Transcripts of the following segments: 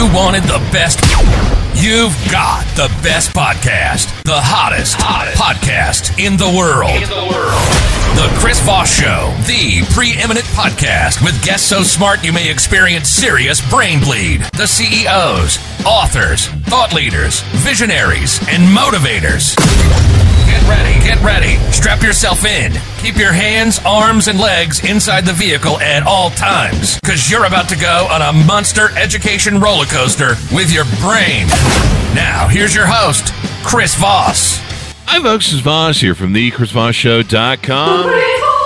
you wanted the best, you've got the best podcast. The hottest podcast in the world. The Chris Voss Show, the preeminent podcast with guests so smart you may experience serious brain bleed. The CEOs, authors, thought leaders, visionaries, and motivators. Get ready. Strap yourself in. Keep your hands, arms, and legs inside the vehicle at all times, because you're about to go on a monster education roller coaster with your brain. Now, here's your host, Chris Voss. Hi, folks. It's Voss here from thechrisvossshow.com.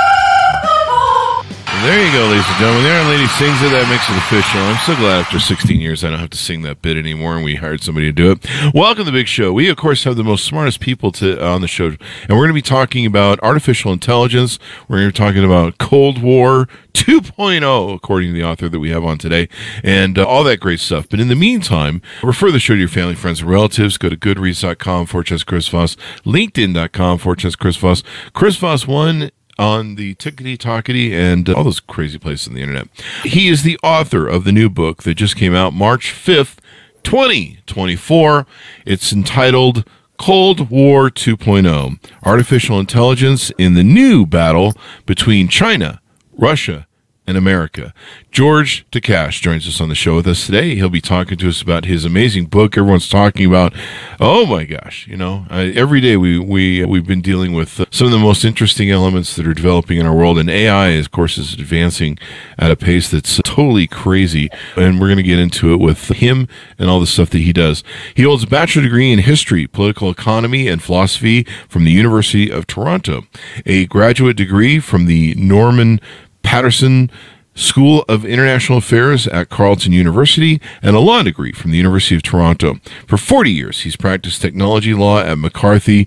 There you go, ladies and gentlemen. There, lady sings it. That makes it official. I'm so glad after 16 years I don't have to sing that bit anymore, and we hired somebody to do it. Welcome to the big show. We, of course, have the most smartest people on the show, and we're going to be talking about artificial intelligence. We're going to be talking about Cold War 2.0, according to the author that we have on today, and all that great stuff. But in the meantime, refer the show to your family, friends, and relatives. Go to goodreads.com/Chris Voss, linkedin.com/Chris Voss, Chris Voss 1 on the Tickety-Tockety and all those crazy places on the internet. He is the author of the new book that just came out March 5th, 2024. It's entitled Cold War 2.0, Artificial Intelligence in the New Battle Between China, Russia, and America. George Takash joins us on the show with us today. He'll be talking to us about his amazing book. Everyone's talking about, oh my gosh, every day we've been dealing with some of the most interesting elements that are developing in our world, and AI, of course, is advancing at a pace that's totally crazy, and we're going to get into it with him and all the stuff that he does. He holds a bachelor degree in history, political economy, and philosophy from the University of Toronto, a graduate degree from the Norman Patterson School of International Affairs at Carleton University, and a law degree from the University of Toronto. For 40 years, he's practiced technology law at McCarthy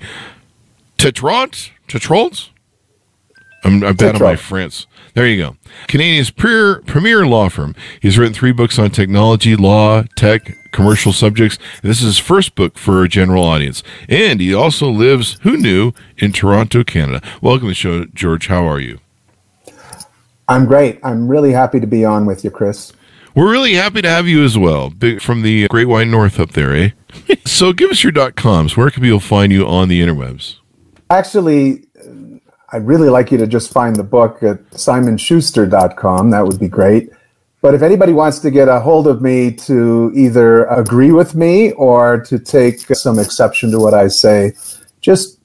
Tétrault? I'm bad on my France. There you go. Canadian's premier law firm. He's written 3 books on technology, law, tech, commercial subjects. This is his first book for a general audience. And he also lives, who knew, in Toronto, Canada. Welcome to the show, George. How are you? I'm great. I'm really happy to be on with you, Chris. We're really happy to have you as well, from the Great White North up there, eh? So give us your .coms. Where can people find you on the interwebs? Actually, I'd really like you to just find the book at simonschuster.com. That would be great. But if anybody wants to get a hold of me to either agree with me or to take some exception to what I say, just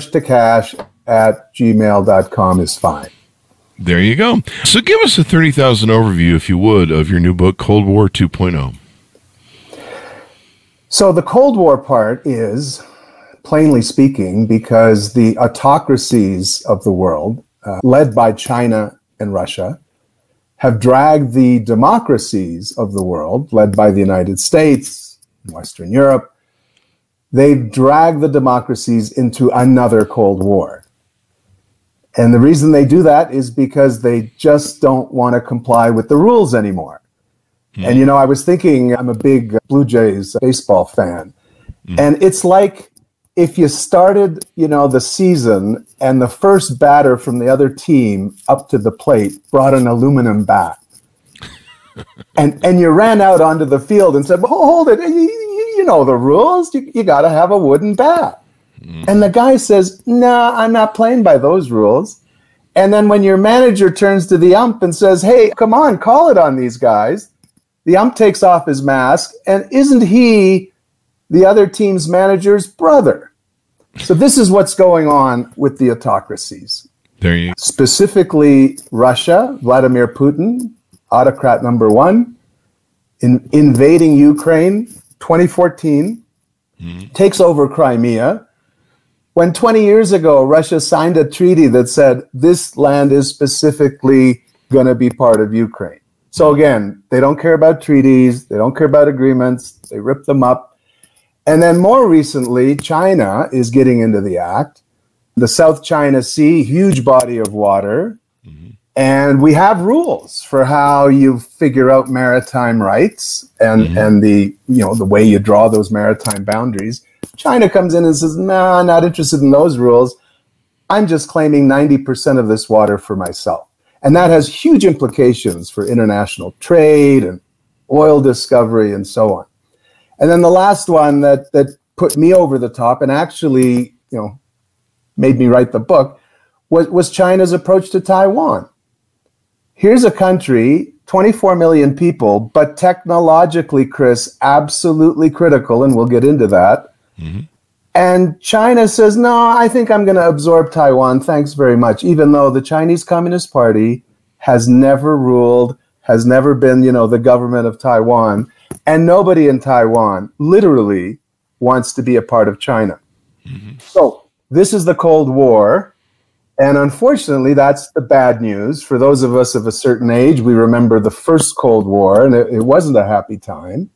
georgetakash@gmail.com is fine. There you go. So give us a 30,000 overview, if you would, of your new book, Cold War 2.0. So the Cold War part is, plainly speaking, because the autocracies of the world, led by China and Russia, have dragged the democracies of the world, led by the United States, Western Europe, they've dragged the democracies into another Cold War. And the reason they do that is because they just don't want to comply with the rules anymore. And, I was thinking, I'm a big Blue Jays baseball fan. And it's like if you started, the season and the first batter from the other team up to the plate brought an aluminum bat. and you ran out onto the field and said, well, hold it. You know the rules. You got to have a wooden bat. And the guy says, nah, I'm not playing by those rules. And then when your manager turns to the ump and says, hey, come on, call it on these guys, the ump takes off his mask, and isn't he the other team's manager's brother? So this is what's going on with the autocracies. There you go. Specifically Russia, Vladimir Putin, autocrat number 1, invading Ukraine, 2014, takes over Crimea, when 20 years ago, Russia signed a treaty that said this land is specifically going to be part of Ukraine. So again, they don't care about treaties. They don't care about agreements. They rip them up. And then more recently, China is getting into the act. The South China Sea, huge body of water. And we have rules for how you figure out maritime rights and the way you draw those maritime boundaries. China comes in and says, nah, not interested in those rules. I'm just claiming 90% of this water for myself. And that has huge implications for international trade and oil discovery, and so on. And then the last one that put me over the top and actually, made me write the book was China's approach to Taiwan. Here's a country, 24 million people, but technologically, Chris, absolutely critical, and we'll get into that. Mm-hmm. And China says, no, I think I'm going to absorb Taiwan. Thanks very much. Even though the Chinese Communist Party has never ruled, has never been, the government of Taiwan. And nobody in Taiwan literally wants to be a part of China. Mm-hmm. So this is the Cold War. And unfortunately, that's the bad news. For those of us of a certain age, we remember the first Cold War, and it wasn't a happy time.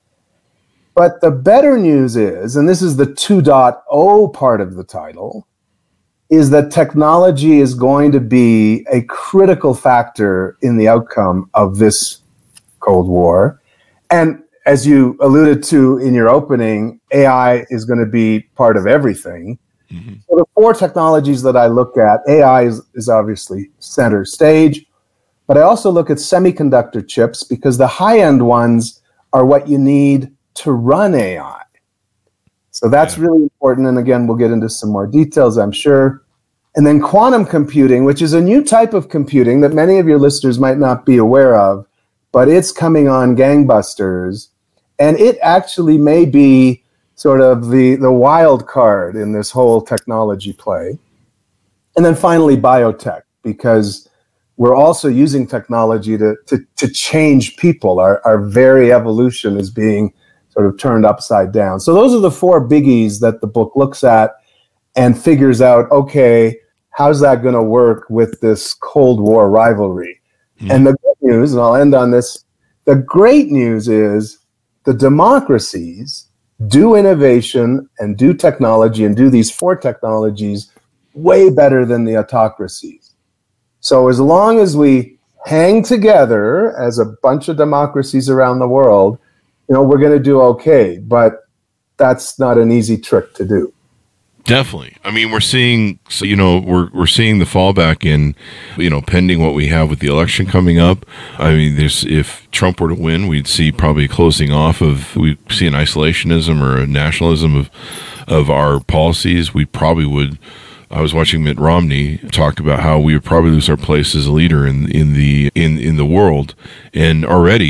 But the better news is, and this is the 2.0 part of the title, is that technology is going to be a critical factor in the outcome of this Cold War. And as you alluded to in your opening, AI is going to be part of everything. Mm-hmm. So the four technologies that I look at, AI is obviously center stage, but I also look at semiconductor chips because the high-end ones are what you need to run AI. So that's really important. And again, we'll get into some more details, I'm sure. And then quantum computing, which is a new type of computing that many of your listeners might not be aware of, but it's coming on gangbusters. And it actually may be sort of the wild card in this whole technology play. And then finally, biotech, because we're also using technology to change people. Our very evolution is being sort of turned upside down. So those are the four biggies that the book looks at and figures out, okay, how's that going to work with this Cold War rivalry? Mm-hmm. And the good news, and I'll end on this, the great news is the democracies do innovation and do technology and do these four technologies way better than the autocracies. So as long as we hang together as a bunch of democracies around the world, we're going to do okay. But that's not an easy trick to do. Definitely. I mean, we're seeing, we're seeing the fallback in, pending what we have with the election coming up. I mean, if Trump were to win, we'd see probably a closing off we'd see an isolationism or a nationalism of our policies. We probably would. I was watching Mitt Romney talk about how we would probably lose our place as a leader in the world. And already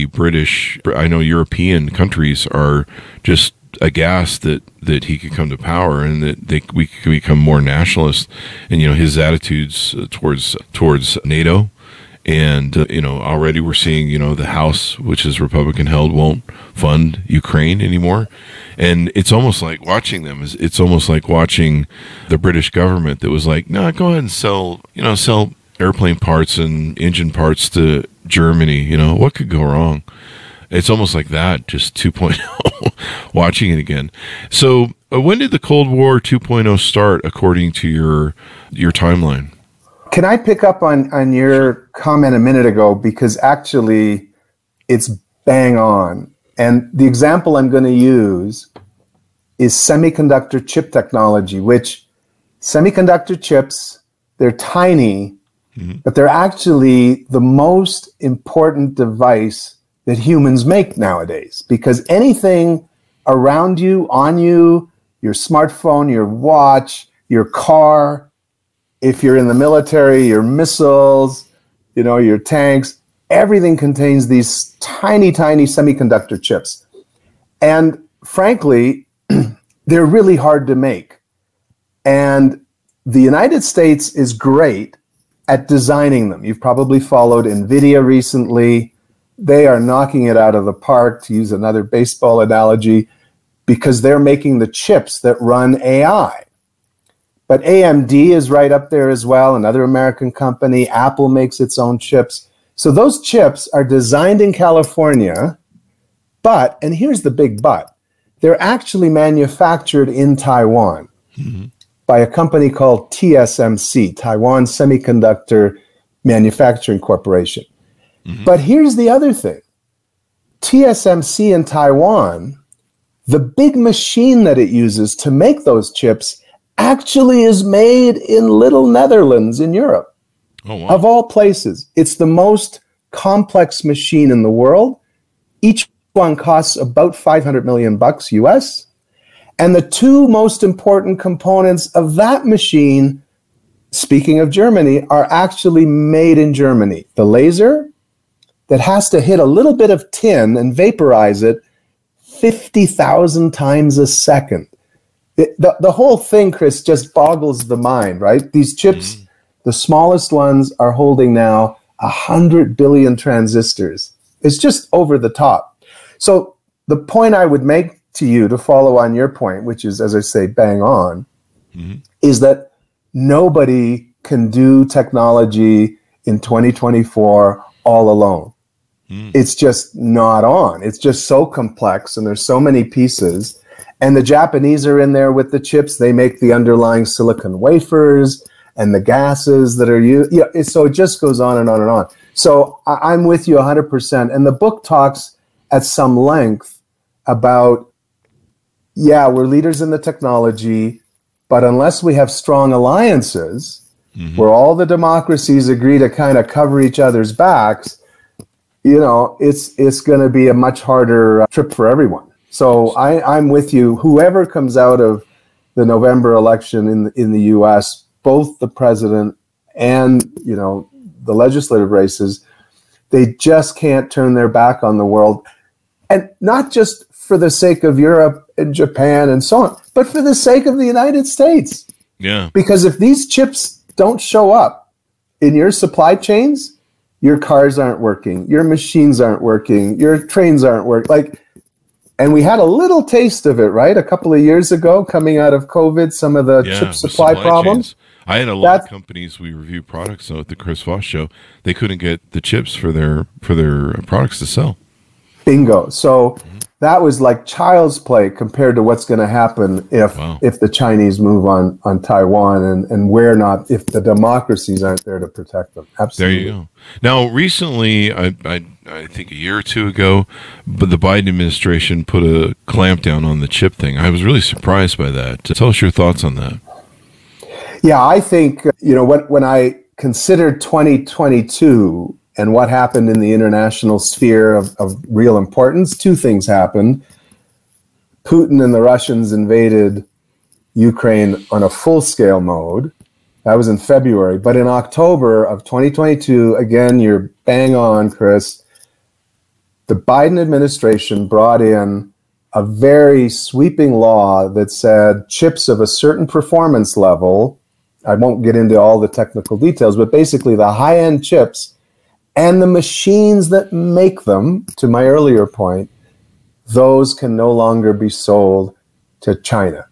European countries are just aghast that he could come to power and that we could become more nationalist, and his attitudes towards NATO, and already we're seeing the House, which is Republican held, won't fund Ukraine anymore, and it's almost like watching them. It's almost like watching the British government that was like, no, go ahead and sell airplane parts and engine parts to Germany. What could go wrong? It's almost like that, just 2.0, watching it again. So when did the Cold War 2.0 start, according to your timeline? Can I pick up on your comment a minute ago? Because actually, it's bang on. And the example I'm going to use is semiconductor chip technology, which semiconductor chips, they're tiny, mm-hmm. but they're actually the most important device that humans make nowadays, because anything around you, on you, your smartphone, your watch, your car, if you're in the military, your missiles, your tanks, everything contains these tiny, tiny semiconductor chips. And frankly, they're really hard to make. And the United States is great at designing them. You've probably followed NVIDIA recently. They are knocking it out of the park, to use another baseball analogy, because they're making the chips that run AI. But AMD is right up there as well, another American company. Apple makes its own chips. So those chips are designed in California, but, and here's the big but, they're actually manufactured in Taiwan mm-hmm. by a company called TSMC, Taiwan Semiconductor Manufacturing Corporation. Mm-hmm. But here's the other thing. TSMC in Taiwan, the big machine that it uses to make those chips actually is made in Little Netherlands in Europe. Oh, wow. Of all places. It's the most complex machine in the world. Each one costs about 500 million bucks US. And the two most important components of that machine, speaking of Germany, are actually made in Germany. The laser that has to hit a little bit of tin and vaporize it 50,000 times a second. The whole thing, Chris, just boggles the mind, right? These chips, the smallest ones, are holding now 100 billion transistors. It's just over the top. So the point I would make to you, to follow on your point, which is, as I say, bang on, is that nobody can do technology in 2024 all alone. It's just not on. It's just so complex, and there's so many pieces. And the Japanese are in there with the chips. They make the underlying silicon wafers and the gases that are used. Yeah, so it just goes on and on and on. So I'm with you 100%. And the book talks at some length about, yeah, we're leaders in the technology, but unless we have strong alliances where all the democracies agree to kind of cover each other's backs, you know, it's going to be a much harder trip for everyone. So I'm with you. Whoever comes out of the November election in the U.S., both the president and, you know, the legislative races, they just can't turn their back on the world. And not just for the sake of Europe and Japan and so on, but for the sake of the United States. Yeah. Because if these chips don't show up in your supply chains, your cars aren't working, your machines aren't working, your trains aren't working. And we had a little taste of it, right? A couple of years ago, coming out of COVID, some of the chip supply problems. Chains. I had a lot of companies we review products on at the Chris Voss Show. They couldn't get the chips for their products to sell. Bingo. So that was like child's play compared to what's going to happen if the Chinese move on Taiwan and we're not, if the democracies aren't there to protect them. Absolutely. There you go. Now, recently, I think a year or two ago, but the Biden administration put a clamp down on the chip thing. I was really surprised by that. Tell us your thoughts on that. Yeah, I think, you know, when I consider 2022 and what happened in the international sphere of real importance, two things happened. Putin and the Russians invaded Ukraine on a full-scale mode. That was in February. But in October of 2022, again, you're bang on, Chris, the Biden administration brought in a very sweeping law that said chips of a certain performance level, I won't get into all the technical details, but basically the high-end chips and the machines that make them, to my earlier point, those can no longer be sold to China.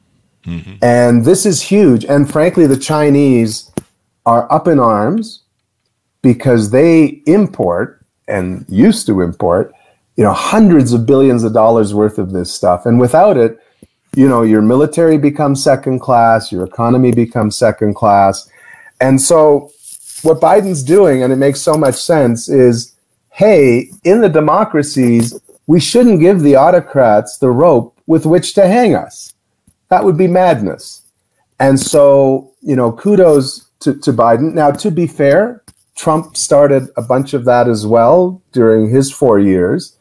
And this is huge. And frankly, the Chinese are up in arms because they import and used to import, you know, hundreds of billions of dollars worth of this stuff. And without it, you know, your military becomes second class, your economy becomes second class. And so what Biden's doing, and it makes so much sense, is, hey, in the democracies, we shouldn't give the autocrats the rope with which to hang us. That would be madness. And so, you know, kudos to Biden. Now, to be fair, Trump started a bunch of that as well during his 4 years.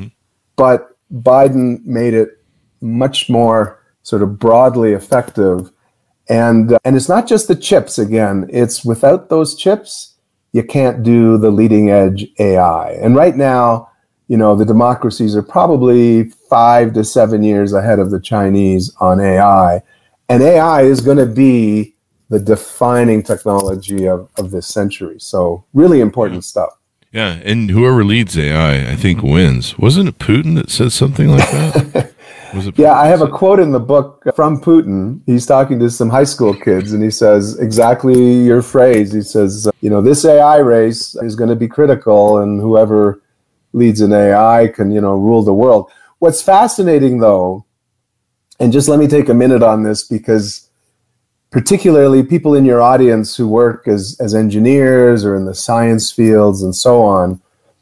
But Biden made it much more sort of broadly effective. And it's not just the chips, again. It's without those chips, you can't do the leading edge AI. And right now, you know, the democracies are probably 5 to 7 years ahead of the Chinese on AI. And AI is going to be the defining technology of this century. So really important stuff. Yeah, and whoever leads AI, I think, wins. Wasn't it Putin that said something like that? Yeah, I have a quote in the book from Putin. He's talking to some high school kids, and he says exactly your phrase. He says, you know, this AI race is going to be critical, and whoever leads an AI can, you know, rule the world. What's fascinating, though, and just let me take a minute on this, because particularly people in your audience who work as engineers or in the science fields and so on,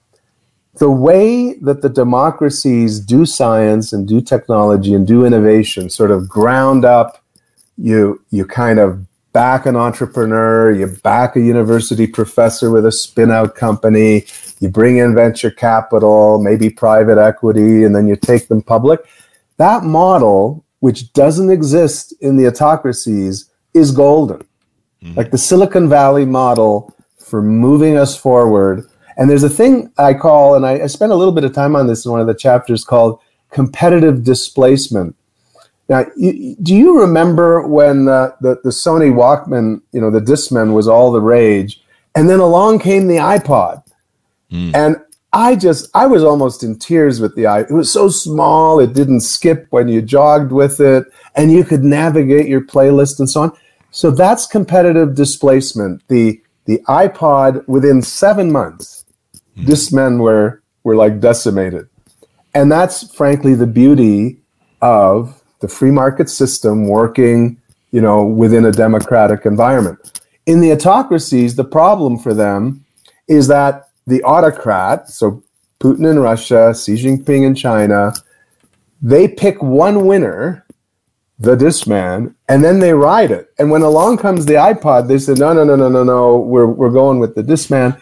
the way that the democracies do science and do technology and do innovation, sort of ground up, you kind of back an entrepreneur, you back a university professor with a spin-out company, you bring in venture capital, maybe private equity, and then you take them public. That model, which doesn't exist in the autocracies, is golden. Like the Silicon Valley model for moving us forward. And there's a thing I call, and I spent a little bit of time on this in one of the chapters, called competitive displacement. Now, do you remember when the Sony Walkman, the Discman was all the rage, and then along came the iPod? And I was almost in tears with the iPod. It was so small, it didn't skip when you jogged with it, and you could navigate your playlist and so on. So that's competitive displacement. The iPod, within 7 months, Discmen were like decimated. And that's frankly the beauty of the free market system working, within a democratic environment. In the autocracies, the problem for them is that the autocrat, so Putin in Russia, Xi Jinping in China, they pick one winner, the Discman, and then they ride it. And when along comes the iPod, they say, no, we're going with the Discman.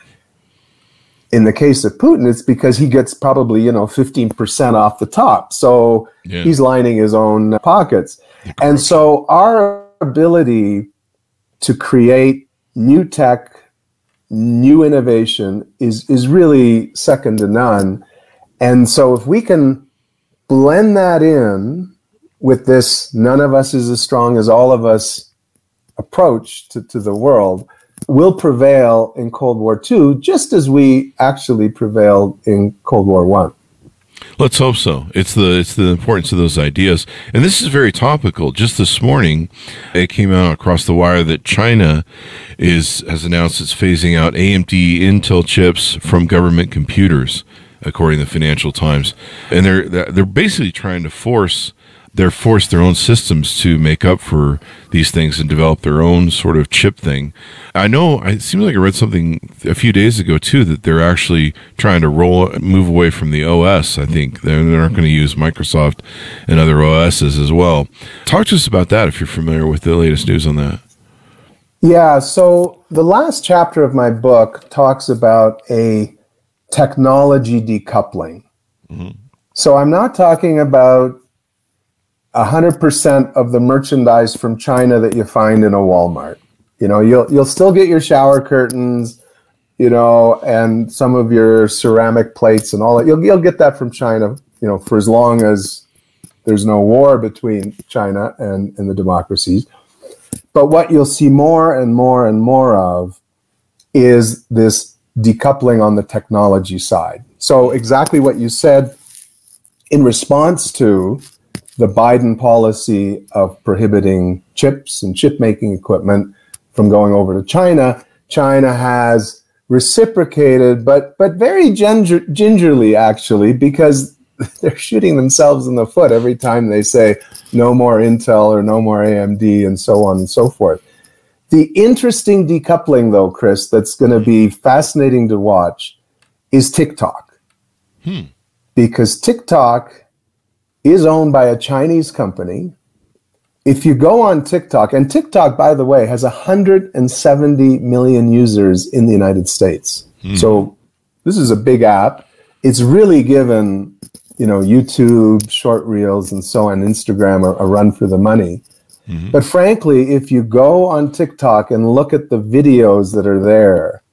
In the case of Putin, it's because he gets probably, 15% off the top. So he's lining his own pockets. And so our ability to create new tech, new innovation is really second to none. And so if we can blend that in with this none of us is as strong as all of us approach to the world, will prevail in Cold War II, just as we actually prevailed in Cold War I. Let's hope so. It's the importance of those ideas. And this is very topical. Just this morning, it came out across the wire that China has announced it's phasing out AMD Intel chips from government computers, according to the Financial Times. And they're basically trying to force their own systems to make up for these things and develop their own sort of chip thing. I know, it seems like I read something a few days ago, too, that they're actually trying to move away from the OS, I think. They're not going to use Microsoft and other OSs as well. Talk to us about that if you're familiar with the latest news on that. Yeah, so the last chapter of my book talks about a technology decoupling. So I'm not talking about 100% of the merchandise from China that you find in a Walmart. You'll still get your shower curtains, and some of your ceramic plates and all that. You'll get that from China, for as long as there's no war between China and the democracies. But what you'll see more and more and more of is this decoupling on the technology side. So exactly what you said, in response to the Biden policy of prohibiting chips and chip-making equipment from going over to China, China has reciprocated, but very gingerly, actually, because they're shooting themselves in the foot every time they say no more Intel or no more AMD and so on and so forth. The interesting decoupling, though, Chris, that's going to be fascinating to watch is TikTok. Because TikTok is owned by a Chinese company. If you go on TikTok, and TikTok, by the way, has 170 million users in the United States. So this is a big app. It's really given, YouTube, short reels, and so on, Instagram, a run for the money. But frankly, if you go on TikTok and look at the videos that are there,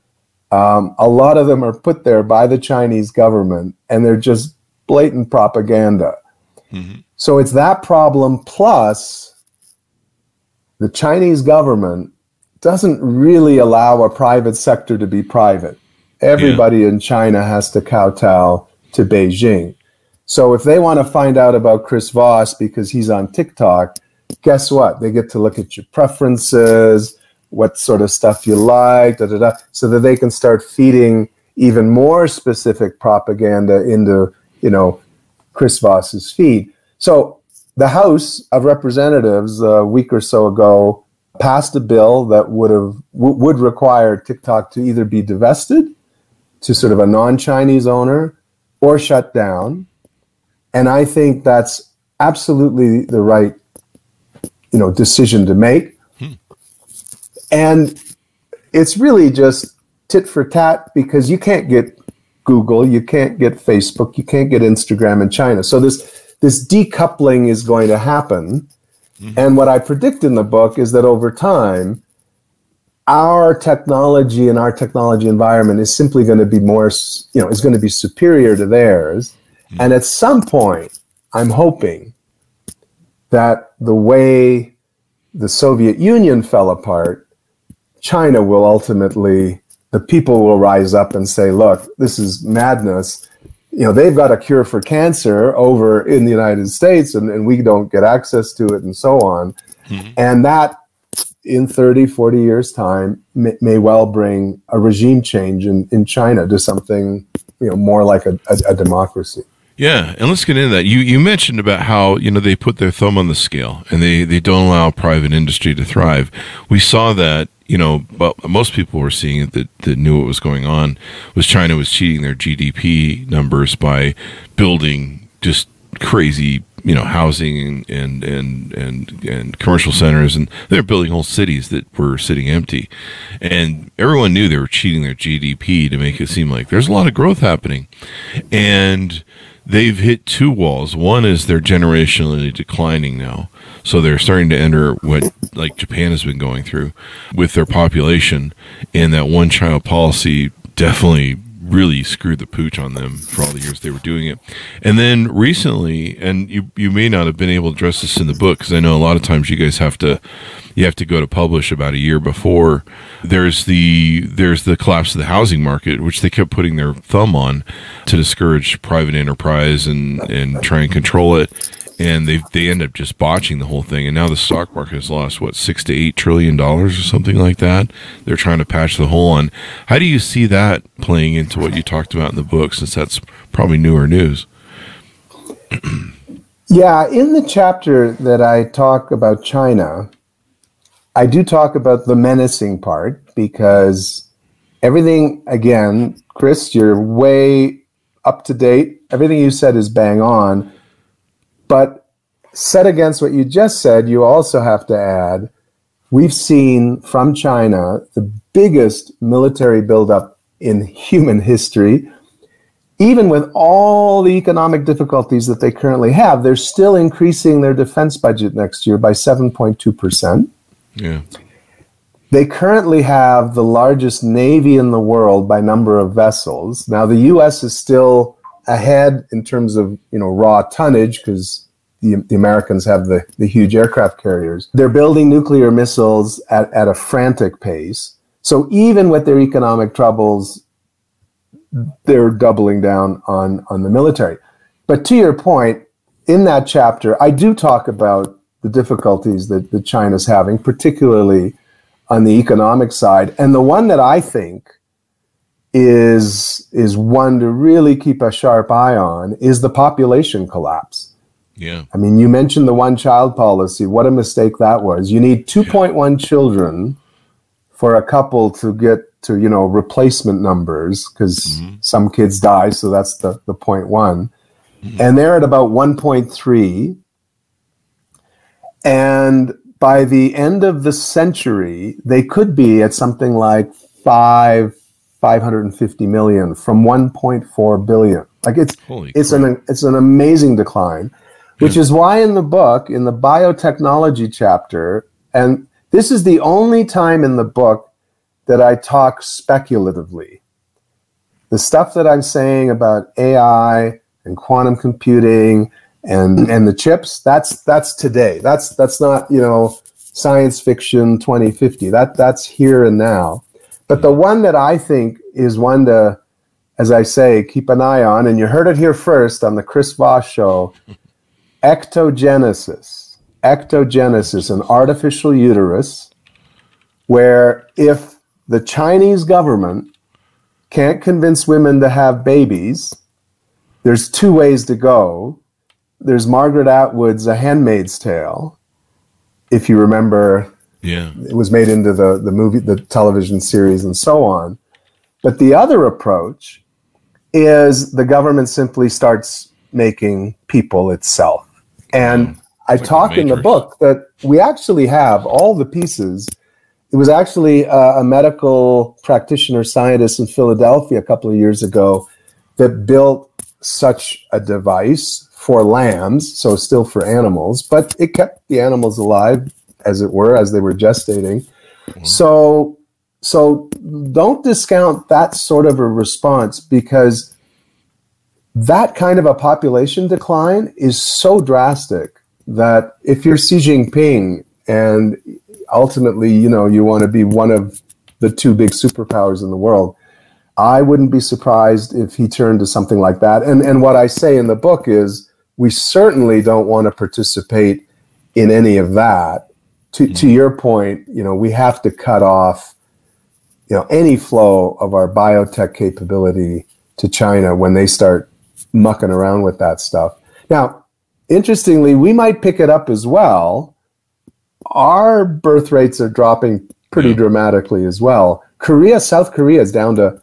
a lot of them are put there by the Chinese government, and they're just blatant propaganda. So it's that problem, plus the Chinese government doesn't really allow a private sector to be private. Everybody in China has to kowtow to Beijing. So if they want to find out about Chris Voss because he's on TikTok, guess what? They get to look at your preferences, what sort of stuff you like, so that they can start feeding even more specific propaganda into, Chris Voss's feed. So the House of Representatives a week or so ago passed a bill that would require TikTok to either be divested to sort of a non-Chinese owner or shut down. And I think that's absolutely the right, decision to make. And it's really just tit for tat because you can't get Google, you can't get Facebook, you can't get Instagram in China. So this decoupling is going to happen. Mm-hmm. And what I predict in the book is that over time, our technology and our technology environment is simply going to be more, is going to be superior to theirs. Mm-hmm. And at some point, I'm hoping that the way the Soviet Union fell apart, China will ultimately, the people will rise up and say, look, this is madness. They've got a cure for cancer over in the United States and we don't get access to it and so on. Mm-hmm. And that in 30, 40 years' time may well bring a regime change in China to something, more like a democracy. Yeah, and let's get into that. You mentioned about how, they put their thumb on the scale and they don't allow private industry to thrive. We saw that, but most people were seeing it that knew what was going on, was China was cheating their GDP numbers by building just crazy, housing and commercial centers, and they're building whole cities that were sitting empty. And everyone knew they were cheating their GDP to make it seem like there's a lot of growth happening. And they've hit two walls. One is they're generationally declining now. So they're starting to enter what like Japan has been going through with their population, and that one-child policy definitely really screwed the pooch on them for all the years they were doing it. And then recently, and you may not have been able to address this in the book, because I know a lot of times you guys have to go to publish about a year before. There's the collapse of the housing market, which they kept putting their thumb on to discourage private enterprise and try and control it. And they end up just botching the whole thing. And now the stock market has lost, $6 to $8 trillion or something like that. They're trying to patch the hole on. How do you see that playing into what you talked about in the book, since that's probably newer news? Yeah, in the chapter that I talk about China, I do talk about the menacing part, because everything, again, Chris, you're way up to date. Everything you said is bang on. But set against what you just said, you also have to add, we've seen from China the biggest military buildup in human history. Even with all the economic difficulties that they currently have, they're still increasing their defense budget next year by 7.2%. Yeah. They currently have the largest navy in the world by number of vessels. Now, the U.S. is still ahead in terms of raw tonnage, because the Americans have the huge aircraft carriers. They're building nuclear missiles at a frantic pace. So even with their economic troubles, they're doubling down on the military. But to your point, in that chapter, I do talk about the difficulties that China's having, particularly on the economic side. And the one that I think is one to really keep a sharp eye on is the population collapse. Yeah. I mean, you mentioned the one-child policy. What a mistake that was. You need 2.1 children for a couple to get to, replacement numbers, because some kids die, so that's the 0.1. Mm-hmm. And they're at about 1.3. And by the end of the century, they could be at something like 550 million from 1.4 billion. Like it's an amazing decline, which is why in the book, in the biotechnology chapter, and this is the only time in the book that I talk speculatively. The stuff that I'm saying about AI and quantum computing and the chips, that's today. That's not, science fiction 2050. That's here and now. But the one that I think is one to, as I say, keep an eye on, and you heard it here first on the Chris Voss Show, ectogenesis, an artificial uterus, where if the Chinese government can't convince women to have babies, there's two ways to go. There's Margaret Atwood's A Handmaid's Tale, if you remember. Yeah. It was made into the movie, the television series, and so on. But the other approach is the government simply starts making people itself. And I talk in the book that we actually have all the pieces It was actually a medical practitioner scientist in Philadelphia a couple of years ago that built such a device for lambs, so still for animals, but it kept the animals alive, as it were, as they were gestating. So don't discount that sort of a response, because that kind of a population decline is so drastic that if you're Xi Jinping and ultimately, you want to be one of the two big superpowers in the world, I wouldn't be surprised if he turned to something like that. And what I say in the book is we certainly don't want to participate in any of that. To your point, we have to cut off, any flow of our biotech capability to China when they start mucking around with that stuff. Now, interestingly, we might pick it up as well. Our birth rates are dropping pretty dramatically as well. South Korea is down to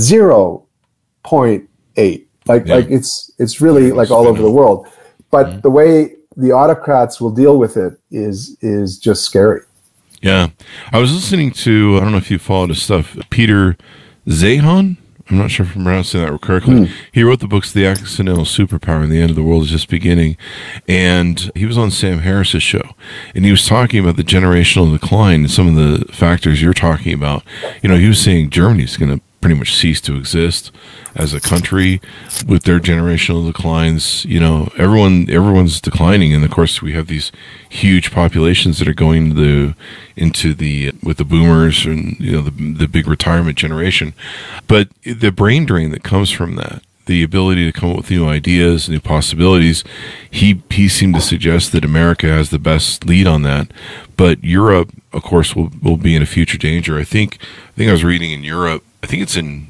0.8. Like it's really like all over the world. But the way the autocrats will deal with it is just scary. Yeah. I was listening to, I don't know if you followed his stuff, Peter Zeihan. I'm not sure if I'm pronouncing that correctly. He wrote the books The Accidental Superpower and The End of the World is Just Beginning. And he was on Sam Harris's show. And he was talking about the generational decline and some of the factors you're talking about. He was saying Germany's going to pretty much cease to exist as a country with their generational declines. Everyone's declining, and of course we have these huge populations that are going with the boomers and the big retirement generation. But the brain drain that comes from that, the ability to come up with new ideas, new possibilities, he seemed to suggest that America has the best lead on that, but Europe, of course, will be in a future danger. I think I was reading in Europe. I think it's in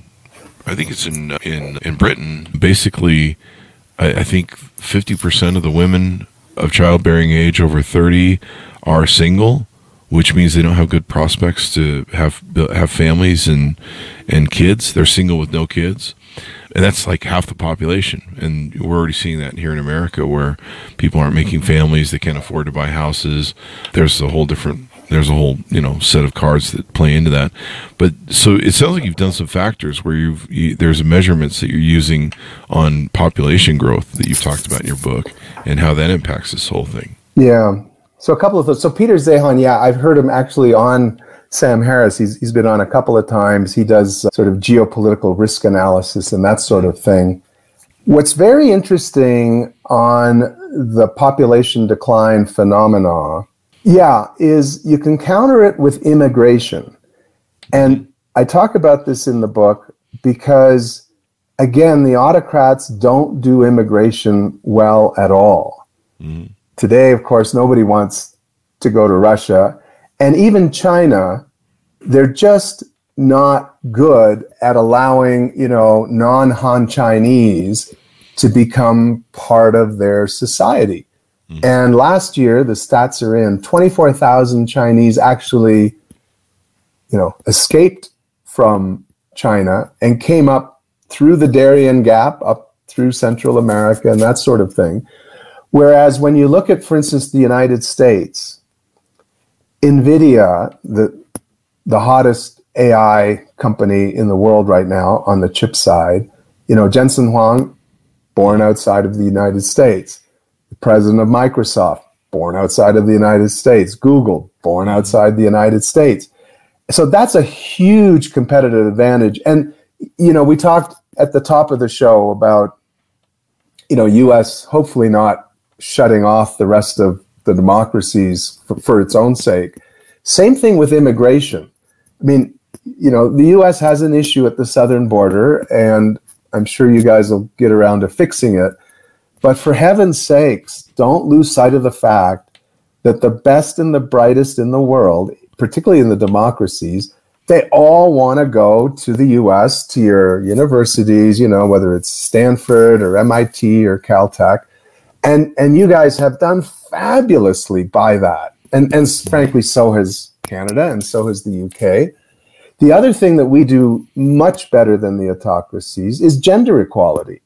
Britain. Basically, I think 50% of the women of childbearing age over 30 are single, which means they don't have good prospects to have families and kids. They're single with no kids. And that's like half the population. And we're already seeing that here in America, where people aren't making families. They can't afford to buy houses. There's a whole set of cards that play into that. But so it sounds like you've done some factors where there's measurements that you're using on population growth that you've talked about in your book and how that impacts this whole thing. Yeah. So a couple of those. So Peter Zeihan, I've heard him actually on Sam Harris. He's been on a couple of times. He does sort of geopolitical risk analysis and that sort of thing. What's very interesting on the population decline phenomena, is you can counter it with immigration. And I talk about this in the book because, again, the autocrats don't do immigration well at all. Today, of course, nobody wants to go to Russia. And even China, they're just not good at allowing, non-Han Chinese to become part of their society. And last year, the stats are in, 24,000 Chinese actually, escaped from China and came up through the Darien Gap, up through Central America and that sort of thing. Whereas when you look at, for instance, the United States, NVIDIA, the hottest AI company in the world right now on the chip side, Jensen Huang, born outside of the United States. The president of Microsoft, born outside of the United States. Google, born outside the United States. So that's a huge competitive advantage. And, we talked at the top of the show about, U.S. hopefully not shutting off the rest of the democracies for its own sake. Same thing with immigration. I mean, the U.S. has an issue at the southern border, and I'm sure you guys will get around to fixing it. But for heaven's sakes, don't lose sight of the fact that the best and the brightest in the world, particularly in the democracies, they all want to go to the U.S., to your universities, whether it's Stanford or MIT or Caltech. And you guys have done fabulously by that. And frankly, so has Canada and so has the UK. The other thing that we do much better than the autocracies is gender equality.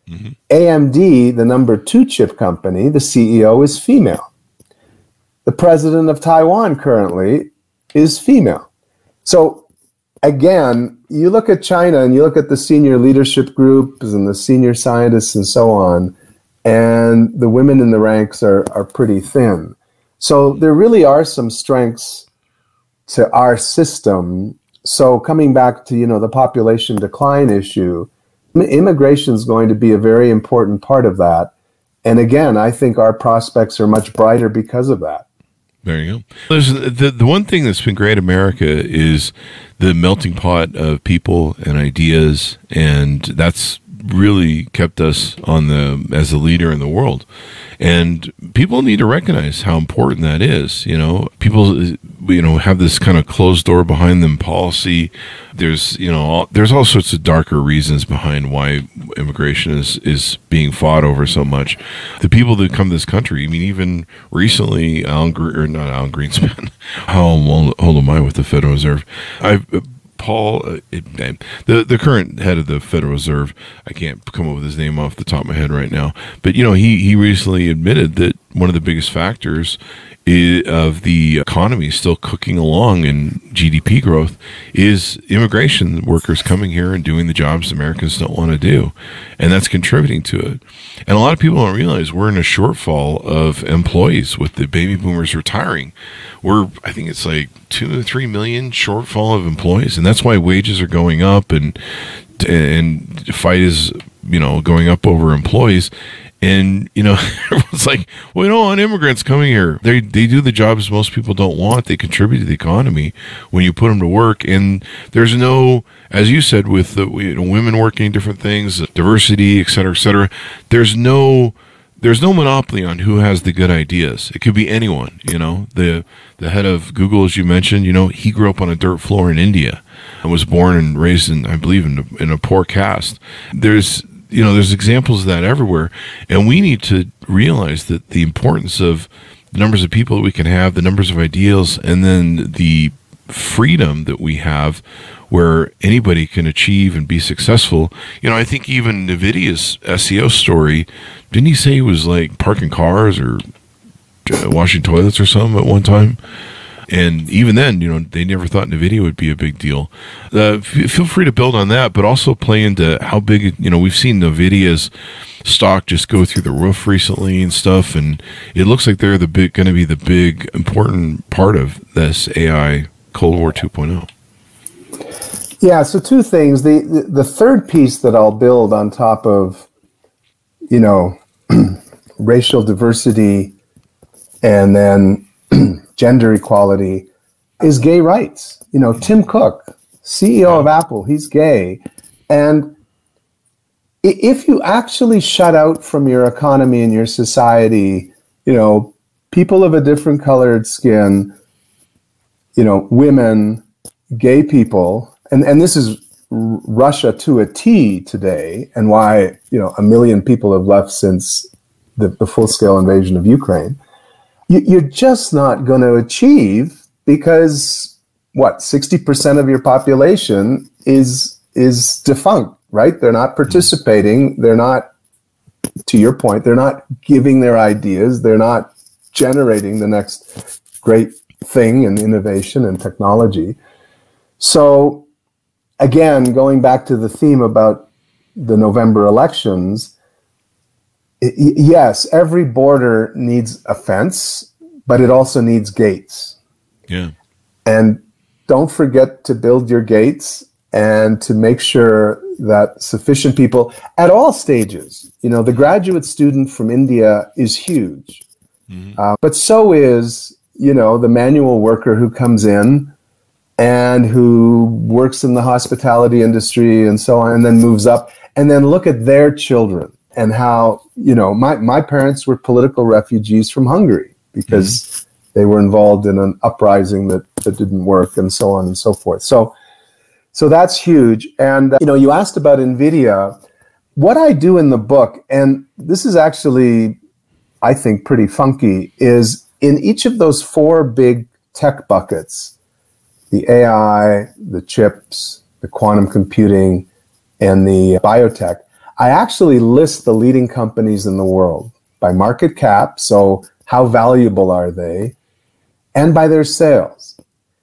AMD, the number 2 chip company, the CEO is female. The president of Taiwan currently is female. So again, you look at China and you look at the senior leadership groups and the senior scientists and so on, and the women in the ranks are pretty thin. So there really are some strengths to our system. So coming back to, the population decline issue, immigration is going to be a very important part of that. And again, I think our prospects are much brighter because of that. There you go. There's the one thing that's been great America is the melting pot of people and ideas, and that's really kept us as a leader in the world. And people need to recognize how important that is. People have this kind of closed door behind them policy. There's there's all sorts of darker reasons behind why immigration is being fought over so much. The people that come to this country, even recently, not Alan Greenspan. How old am I with the Federal Reserve? Paul, the current head of the Federal Reserve, I can't come up with his name off the top of my head right now, but he recently admitted that one of the biggest factors of the economy still cooking along in GDP growth is immigration workers coming here and doing the jobs Americans don't want to do, and that's contributing to it. And a lot of people don't realize we're in a shortfall of employees with the baby boomers retiring. I think it's like 2 to 3 million shortfall of employees, and that's why wages are going up and fight is going up over employees. And everyone's like, well, we don't want immigrants coming here. They do the jobs most people don't want. They contribute to the economy when you put them to work. And there's no, as you said, with the women working different things, diversity, et cetera, there's no monopoly on who has the good ideas. It could be anyone. The head of Google, as you mentioned, he grew up on a dirt floor in India and was born and raised in, I believe, in a poor caste. There's examples of that everywhere, and we need to realize that the importance of the numbers of people that we can have, the numbers of ideals, and then the freedom that we have where anybody can achieve and be successful. I think even NVIDIA's SEO story, didn't he say he was like parking cars or washing toilets or something at one time? And even then, they never thought NVIDIA would be a big deal. Feel free to build on that, but also play into how big, we've seen NVIDIA's stock just go through the roof recently and stuff. And it looks like they're going to be the big, important part of this AI Cold War 2.0. Yeah, so two things. The third piece that I'll build on top of, racial diversity and then gender equality is gay rights. Tim Cook, CEO of Apple, he's gay. And if you actually shut out from your economy and your society, people of a different colored skin, women, gay people, and this is Russia to a T today, and why, 1 million people have left since the full-scale invasion of Ukraine. You're just not going to achieve because 60% of your population is defunct, right? They're not participating. They're not, to your point, they're not giving their ideas. They're not generating the next great thing in innovation and technology. So again, going back to the theme about the November elections, yes, every border needs a fence, but it also needs gates. Yeah. And don't forget to build your gates and to make sure that sufficient people at all stages, the graduate student from India is huge, but so is, the manual worker who comes in and who works in the hospitality industry and so on, and then moves up, and then look at their children. And how, my parents were political refugees from Hungary because they were involved in an uprising that didn't work and so on and so forth. So that's huge. And, you asked about NVIDIA. What I do in the book, and this is actually, I think, pretty funky, is in each of those 4 big tech buckets, the AI, the chips, the quantum computing, and the biotech, I actually list the leading companies in the world by market cap, so how valuable are they, and by their sales.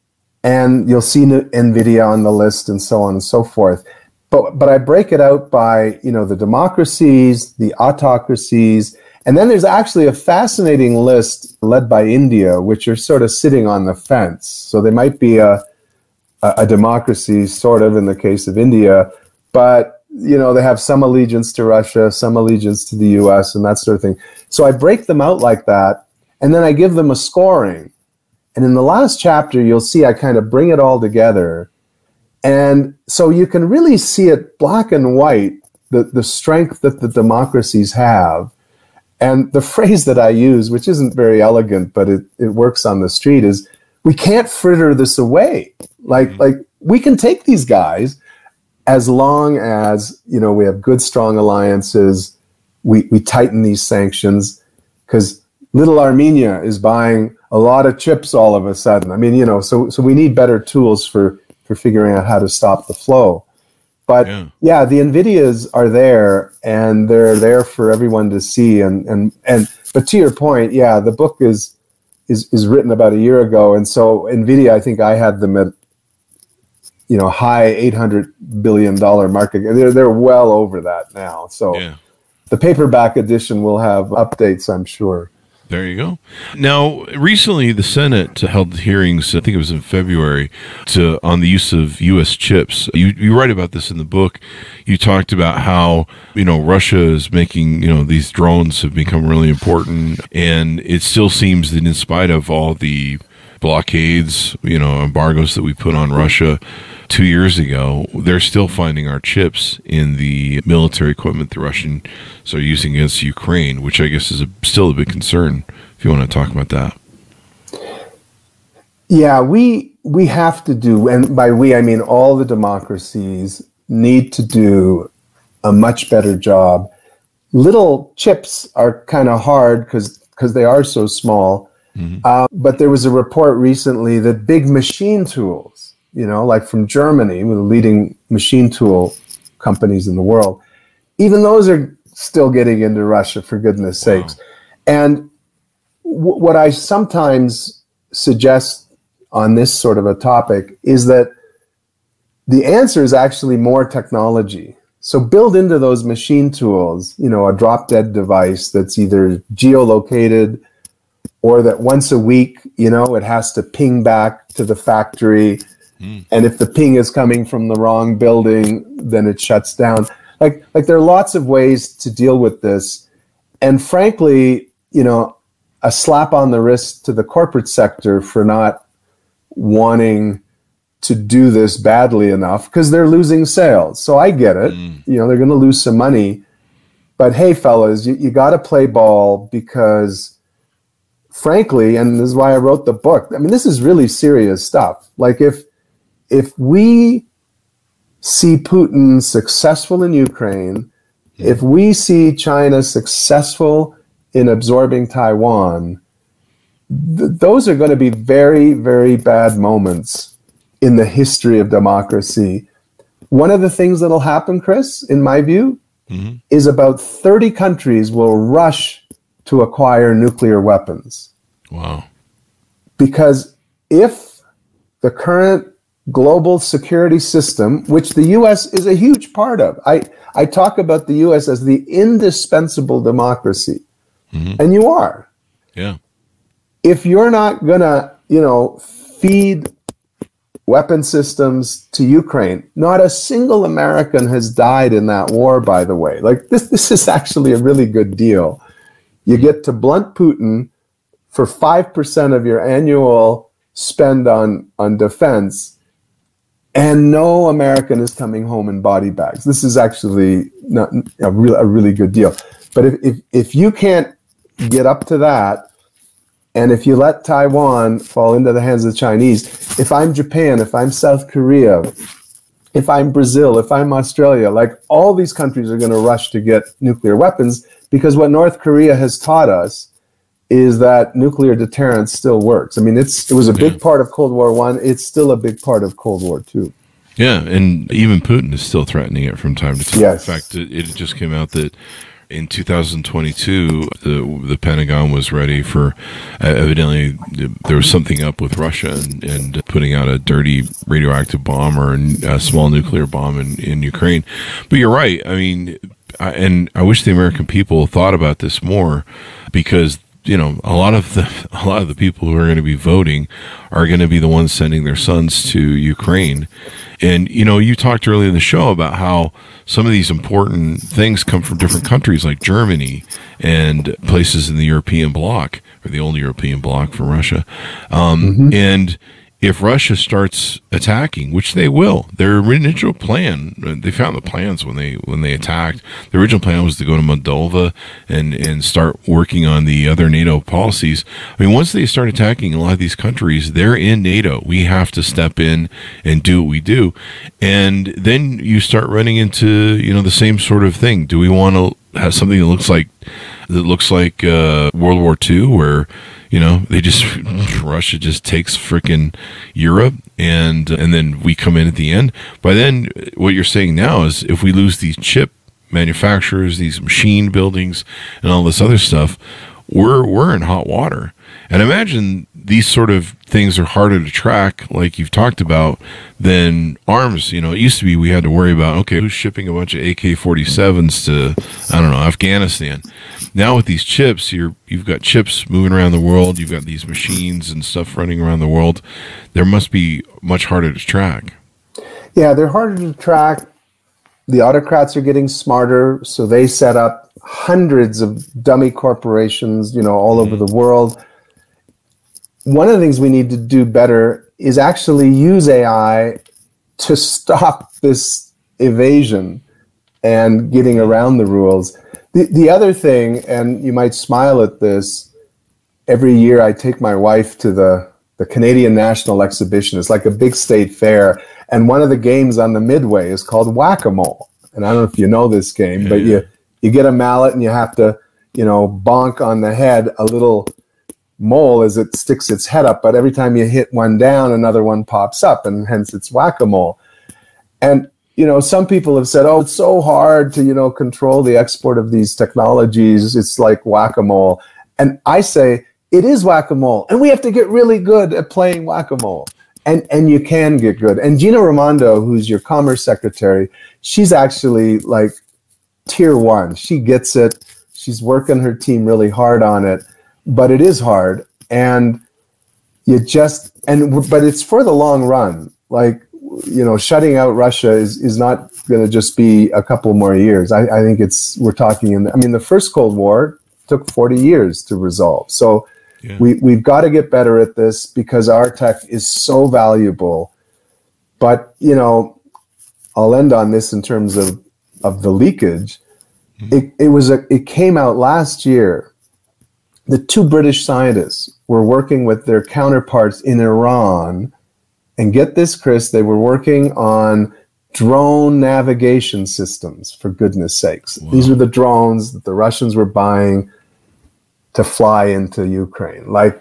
and you'll see NVIDIA on the list and so on and so forth. But I break it out by, the democracies, the autocracies, and then there's actually a fascinating list led by India, which are sort of sitting on the fence. So they might be a democracy, sort of, in the case of India, but, they have some allegiance to Russia, some allegiance to the US, and that sort of thing. So I break them out like that, and then I give them a scoring. And in the last chapter, you'll see I kind of bring it all together. And so you can really see it black and white, the strength that the democracies have. And the phrase that I use, which isn't very elegant, but it works on the street, is we can't fritter this away. Like we can take these guys as long as, we have good, strong alliances. We tighten these sanctions, because little Armenia is buying a lot of chips all of a sudden. I mean, so we need better tools for figuring out how to stop the flow. But yeah, the NVIDIAs are there, and they're there for everyone to see. But to your point, yeah, the book is written about a year ago, and so NVIDIA, I think I had them at high $800 billion market. They're well over that now. So the paperback edition will have updates, I'm sure. There you go. Now, recently, the Senate held hearings, I think it was in February, on the use of U.S. chips. You write about this in the book. You talked about how, Russia is making, these drones have become really important. And it still seems that in spite of all the blockades, embargoes that we put on Russia 2 years ago, they're still finding our chips in the military equipment the Russians are using against Ukraine, which I guess is still a big concern, if you want to talk about that. Yeah, we have to do, and by we, I mean all the democracies need to do a much better job. Little chips are kind of hard because they are so small. Mm-hmm. But there was a report recently that big machine tools, like from Germany, one of the leading machine tool companies in the world, even those are still getting into Russia, for goodness sakes. And what I sometimes suggest on this sort of a topic is that the answer is actually more technology. So build into those machine tools, a drop-dead device that's either geolocated, or that once a week, it has to ping back to the factory. And if the ping is coming from the wrong building, then it shuts down. Like there are lots of ways to deal with this. And frankly, a slap on the wrist to the corporate sector for not wanting to do this badly enough, because they're losing sales. So I get it. They're going to lose some money. But hey, fellas, you got to play ball, because frankly, and this is why I wrote the book, I mean, this is really serious stuff. Like if we see Putin successful in Ukraine, if we see China successful in absorbing Taiwan, those are going to be very, very bad moments in the history of democracy. One of the things that'll happen, Chris, in my view, is about 30 countries will rush to acquire nuclear weapons. Wow. Because if the current global security system, which the U.S. is a huge part of, I talk about the U.S. as the indispensable democracy, and you are. Yeah. If you're not going to, feed weapon systems to Ukraine, not a single American has died in that war, by the way. Like, this is actually a really good deal. You get to blunt Putin for 5% of your annual spend on defense, and no American is coming home in body bags. This is actually not a really good deal. But if you can't get up to that, and if you let Taiwan fall into the hands of the Chinese, if I'm Japan, if I'm South Korea, if I'm Brazil, if I'm Australia, like all these countries are going to rush to get nuclear weapons, because what North Korea has taught us is that nuclear deterrence still works. I mean, it was a big part of Cold War I. It's still a big part of Cold War II. Yeah, and even Putin is still threatening it from time to time. Yes. In fact, it just came out that in 2022, the Pentagon was ready for, evidently, there was something up with Russia and putting out a dirty radioactive bomb or a small nuclear bomb in Ukraine. But you're right. I mean, I wish the American people thought about this more, because a lot of the people who are going to be voting are going to be the ones sending their sons to Ukraine. And, you talked earlier in the show about how some of these important things come from different countries like Germany and places in the European bloc, or the old European bloc for Russia. And if Russia starts attacking, which they will, their original plan, they found the plans when they attacked. The original plan was to go to Moldova and start working on the other NATO policies. I mean, once they start attacking a lot of these countries, they're in NATO. We have to step in and do what we do. And then you start running into, the same sort of thing. Do we want to have something that looks like World War II, where Russia just takes frickin' Europe, and then we come in at the end. By then, what you're saying now is, if we lose these chip manufacturers, these machine buildings, and all this other stuff, we're in hot water. And imagine these sort of things are harder to track, like you've talked about, than arms. It used to be we had to worry about, okay, who's shipping a bunch of AK-47s to, Afghanistan. Now with these chips, you've got chips moving around the world. You've got these machines and stuff running around the world. There must be much harder to track. Yeah, they're harder to track. The autocrats are getting smarter, so they set up hundreds of dummy corporations, all over the world. One of the things we need to do better is actually use AI to stop this evasion and getting around the rules. The other thing, and you might smile at this, every year I take my wife to the Canadian National Exhibition. It's like a big state fair, and one of the games on the Midway is called Whack-A-Mole. And I don't know if you know this game, but you get a mallet and you have to, bonk on the head a little mole as it sticks its head up. But every time you hit one down, another one pops up, and hence it's Whack-A-Mole. And some people have said, it's so hard to, control the export of these technologies. It's like Whack-A-Mole. And I say, it is Whack-A-Mole. And we have to get really good at playing Whack-A-Mole. And you can get good. And Gina Raimondo, who's your Commerce Secretary, she's actually like tier one. She gets it. She's working her team really hard on it. But it is hard. And but it's for the long run. Like, shutting out Russia is not going to just be a couple more years. I think we're talking the first Cold War took 40 years to resolve. So we've got to get better at this, because our tech is so valuable. But, I'll end on this in terms of the leakage. It came out last year. The two British scientists were working with their counterparts in Iran. And get this, Chris, they were working on drone navigation systems, for goodness sakes. Wow. These are the drones that the Russians were buying to fly into Ukraine. Like,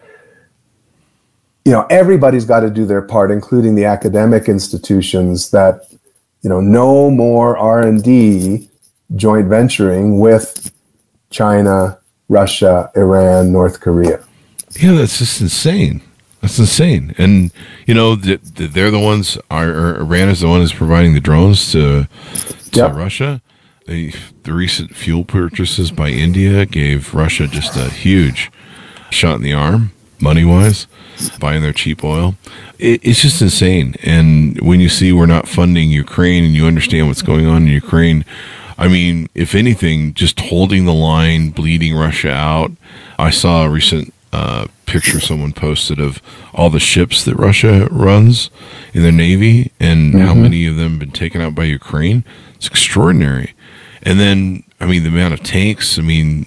everybody's got to do their part, including the academic institutions, that, no more R&D joint venturing with China, Russia, Iran, North Korea. Yeah, that's just insane. That's insane. And, they're the ones, Iran is the one who's providing the drones to Russia. The recent fuel purchases by India gave Russia just a huge shot in the arm, money-wise, buying their cheap oil. It's just insane. And when you see we're not funding Ukraine and you understand what's going on in Ukraine, if anything, just holding the line, bleeding Russia out. I saw a recent picture someone posted of all the ships that Russia runs in their navy and how many of them have been taken out by Ukraine. It's extraordinary. And then, the amount of tanks,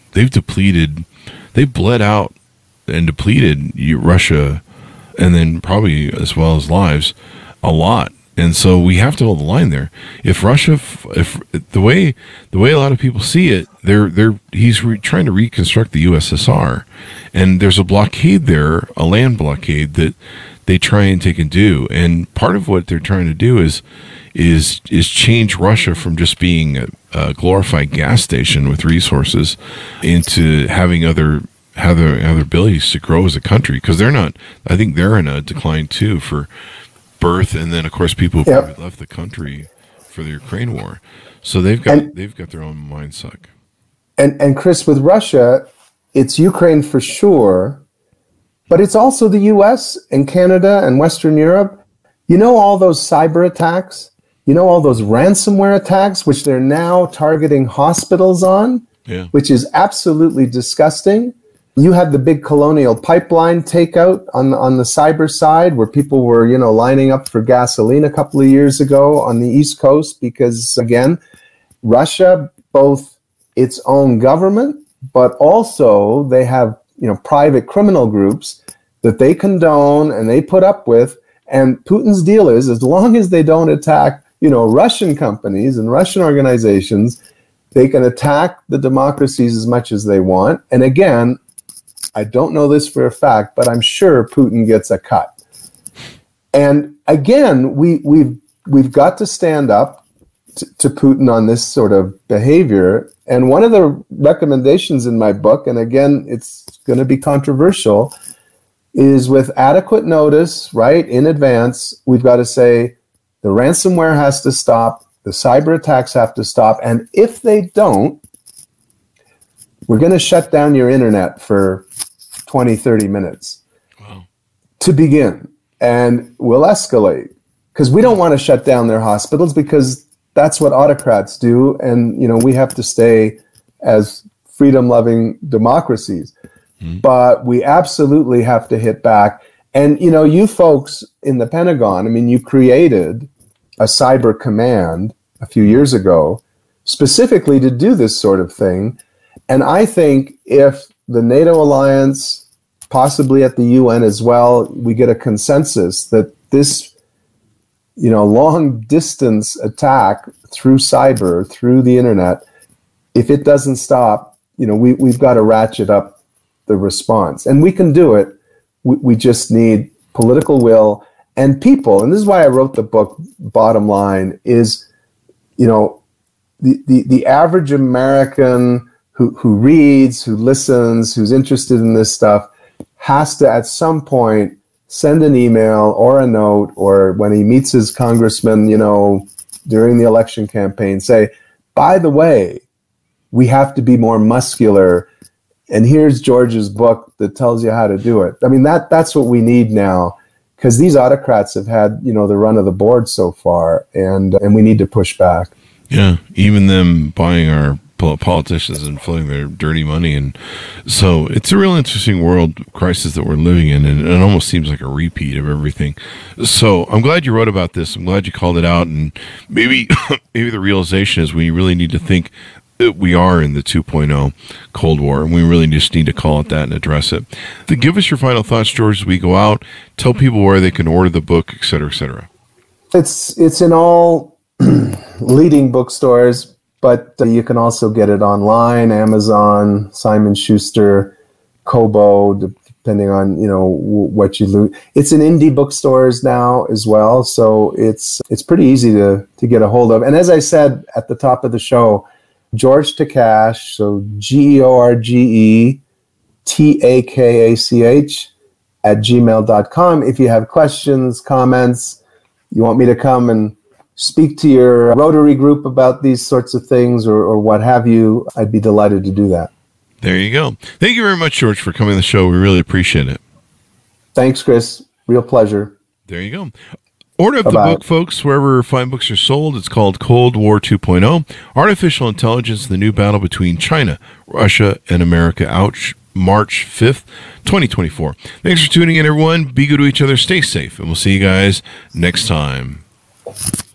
they've bled out and depleted Russia, and then probably as well as lives, a lot. And so we have to hold the line there. If Russia, if the way a lot of people see it, he's trying to reconstruct the USSR, and there's a blockade there, a land blockade that they try and take and do. And part of what they're trying to do is is change Russia from just being a glorified gas station with resources into having other abilities to grow as a country, because I think they're in a decline too for birth, and then of course people who probably left the country for the Ukraine war, so they've got their own mind suck. And Chris, with Russia, it's Ukraine for sure, but it's also the U.S. and Canada and Western Europe. You know, all those cyber attacks, you know, all those ransomware attacks, which they're now targeting hospitals on, which is absolutely disgusting. You had the big Colonial Pipeline takeout on the cyber side, where people were, you know, lining up for gasoline a couple of years ago on the East Coast, because, again, Russia, both its own government, but also they have, you know, private criminal groups that they condone and they put up with. And Putin's deal is, as long as they don't attack, you know, Russian companies and Russian organizations, they can attack the democracies as much as they want. And again, I don't know this for a fact, but I'm sure Putin gets a cut. And again, we've got to stand up to Putin on this sort of behavior. And one of the recommendations in my book, and again, it's going to be controversial, is with adequate notice, right, in advance, we've got to say the ransomware has to stop, the cyber attacks have to stop, and if they don't, we're going to shut down your internet for 20, 30 minutes to begin, and we'll escalate, because we don't want to shut down their hospitals, because that's what autocrats do, and, you know, we have to stay as freedom-loving democracies. But we absolutely have to hit back. And, you know, you folks in the Pentagon, I mean, you created a cyber command a few years ago specifically to do this sort of thing. And I think if the NATO alliance, possibly at the UN as well, we get a consensus that this, you know, long distance attack through cyber, through the internet, if it doesn't stop, you know, we've got to ratchet up the response. And we can do it. We just need political will and people. And this is why I wrote the book. Bottom line is, you know, the average American who reads, who listens, who's interested in this stuff has to at some point send an email or a note, or when he meets his congressman, you know, during the election campaign, say, by the way, we have to be more muscular. And here's George's book that tells you how to do it. I mean, that's what we need now, because these autocrats have had, you know, the run of the board so far, and we need to push back. Yeah, even them buying our politicians and floating their dirty money. And so it's a real interesting world crisis that we're living in, and it almost seems like a repeat of everything. So I'm glad you wrote about this. I'm glad you called it out, and maybe the realization is we really need to think we are in the 2.0 Cold War, and we really just need to call it that and address it. To give us your final thoughts, George, as we go out, tell people where they can order the book, et cetera, et cetera. It's in all leading bookstores, but you can also get it online, Amazon, Simon Schuster, Kobo, depending on, you know, what you lose. It's in indie bookstores now as well, so it's pretty easy to get a hold of. And as I said at the top of the show, George Takach, so GeorgeTakach @gmail.com. If you have questions, comments, you want me to come and speak to your Rotary group about these sorts of things or what have you, I'd be delighted to do that. There you go. Thank you very much, George, for coming on the show. We really appreciate it. Thanks, Chris. Real pleasure. There you go. Order up the book, folks, wherever fine books are sold. It's called Cold War 2.0, Artificial Intelligence, the New Battle Between China, Russia, and America, out March 5th, 2024. Thanks for tuning in, everyone. Be good to each other. Stay safe, and we'll see you guys next time.